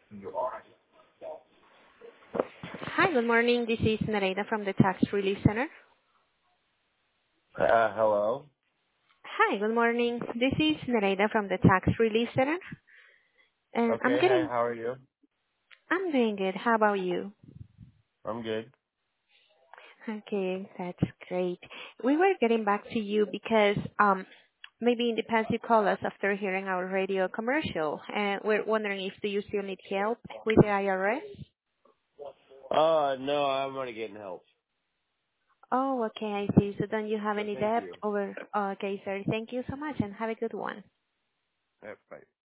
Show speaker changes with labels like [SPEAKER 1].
[SPEAKER 1] Hi, good morning. This is Nareda from the Tax Relief Center.
[SPEAKER 2] Hello.
[SPEAKER 1] Hi, good morning. This is Nareda from the Tax Relief Center. And
[SPEAKER 2] Okay. Hi. How are you?
[SPEAKER 1] I'm doing good. How about you?
[SPEAKER 2] I'm good.
[SPEAKER 1] Okay, that's great. We were getting back to you because maybe in the past you called us after hearing our radio commercial, and we're wondering if do you still need help with the IRS?
[SPEAKER 2] No, I'm gonna get help.
[SPEAKER 1] Oh, okay, I see. So don't you have
[SPEAKER 2] But
[SPEAKER 1] any
[SPEAKER 2] thank
[SPEAKER 1] debt
[SPEAKER 2] you.
[SPEAKER 1] over? Okay, sir. Thank you so much, and have a good one.
[SPEAKER 2] Yep, bye.